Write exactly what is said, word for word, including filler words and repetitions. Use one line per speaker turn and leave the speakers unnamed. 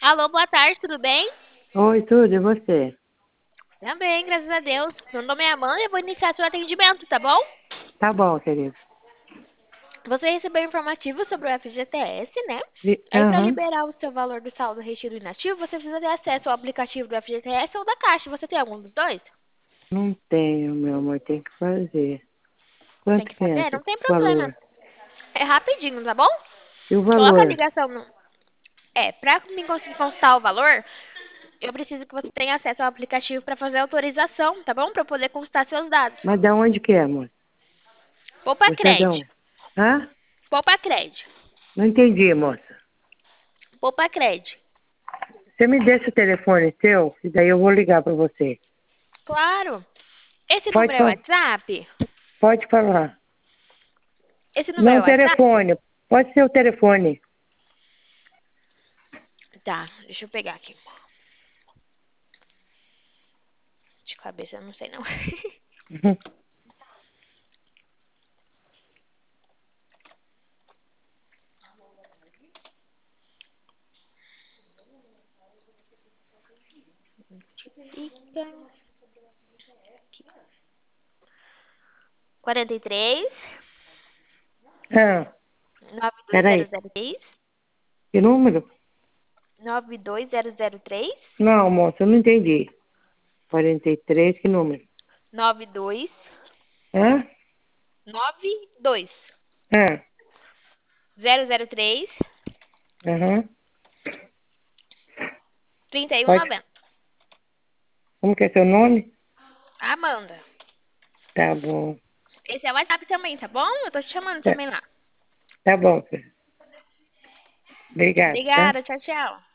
Alô, boa tarde, tudo bem?
Oi, tudo, e você?
Também, graças a Deus. Meu nome é Amanda e eu vou iniciar seu atendimento, tá bom?
Tá bom, querido.
Você recebeu informativo sobre o F G T S, né?
E-
Aí, para
Aham,
liberar o seu valor do saldo retido inativo, você precisa ter acesso ao aplicativo do F G T S ou da Caixa. Você tem algum dos dois?
não tenho, meu amor, tem que fazer.
Tem
Quanto
que
que é
fazer?
esse
Não tem problema.
valor?
É rapidinho, tá bom?
E o
Coloca a
valor?
ligação no... É, para me conseguir consultar o valor, eu preciso que você tenha acesso ao aplicativo para fazer a autorização, tá bom? Para eu poder consultar seus dados.
Mas da onde que é, amor?
Poupa
Você é da
Cred.
onde? Hã?
Poupa Cred.
Não entendi, moça.
Poupa Cred.
Você me deixa o telefone seu, e daí eu vou ligar pra você.
Claro. Esse
Pode,
número é o
fa-
WhatsApp?
pode falar.
Esse número é
Não,
o WhatsApp?
telefone. Pode ser o telefone.
Tá, deixa eu pegar aqui. De cabeça eu não sei não.
Uhum.
Fica. quarenta e três,
Ah,
nove dois zero
peraí.
zero três,
Que número?
nove dois zero zero três,
Não, moça, eu não entendi. Quarenta e três, que número?
nove dois,
Hã?
nove dois,
Ah,
zero zero três,
aham.
trinta e um
Pode.
noventa.
Como que é seu nome?
Amanda.
Tá bom.
Esse é o WhatsApp também, tá bom? Eu tô te chamando
Tá,
também lá.
tá bom, filho. Obrigado, tá?
Obrigada, tchau, tchau.